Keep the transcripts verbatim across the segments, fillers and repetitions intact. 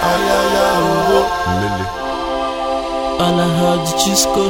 Lily. Alhaji Chisco.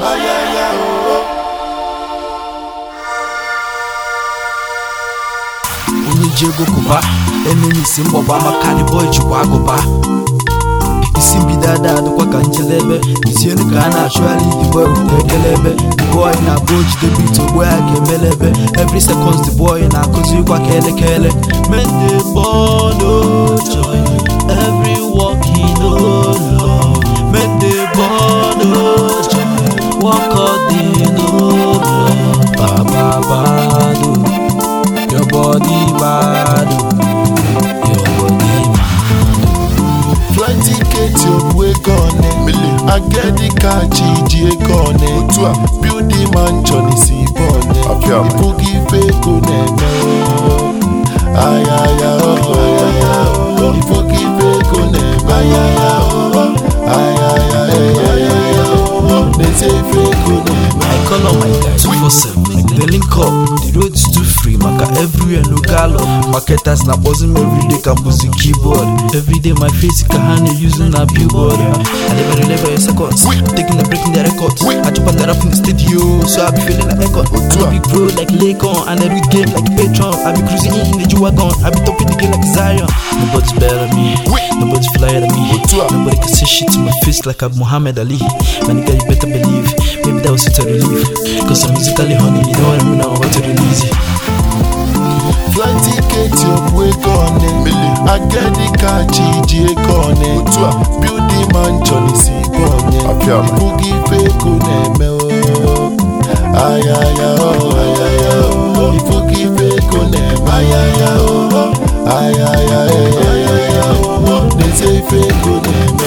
Onye jego kuba, enemy simbo ba makani boy chukwa goba. Isi bidada adukwa kanjelebe, isi enu kana actually the boy with the kelebe. The boy na approach the beat to boy akemelebe. Every seconds the boy na kuzi kwa kele kele. Men they born no joy, every walk he no love. Men they born no joy, walk out they no love. Baba badu, your body badu, your body mad. Plenty kids you we gone. I get the car G gone. Build the mansion is born. People give fake on them. Ay ay ay oh ay ay. People give fake on them. Ay ay ay ay ay ay ay. They say fake on them. I call on my guys two four seven. They link up. The road is too free. Maka everywhere no gallop. Marketers na buzzing every day can buzz the keyboard. Every day my face kahane using a billboard. I never never a seconds. Taking the breaking the records. I jump on the rap in the studio, so I be feeling like Econ. I'm a big bro like Lakon, and I read game like Patron. I be cruising in the G-Wagon. I be topping the game like Zion. Nobody's better than me. Nobody's flyer than me. Nobody can say shit to my face like I'm Muhammad Ali. My nigga, you better believe. Maybe that was it to relief. Cause I'm musically honey, you know what I mean? I'm about to release it. Plenty kids you we gone. I get the car G gone. Build the mansion is gone. People give fake on them. Ay ay ay oh ay ay ay. People give fake on them. Ay ay ay oh ay ay ay ay ay. They say fake on them.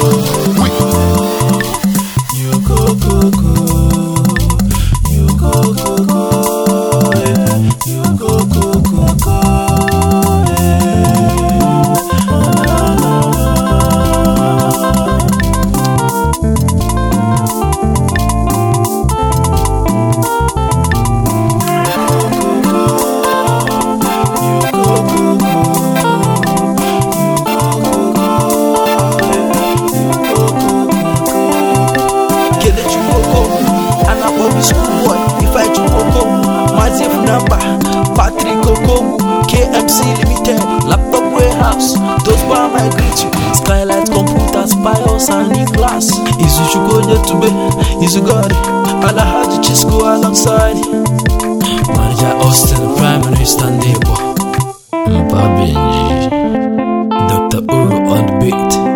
You go go go. You go go go. You go go go go. Schoolboy, if I Chukoko, Mazif number, Patrick Kokobu, K M C Limited, Laptop Warehouse, those bar my greet you, Skylight Computers, Pios and Nicholas, Izu Chukonya Tube, Izu God, Alhaji Chisco alongside, Marja Austin, Prime Minister Nebo, Mpabenji, Doctor Uru on the beat.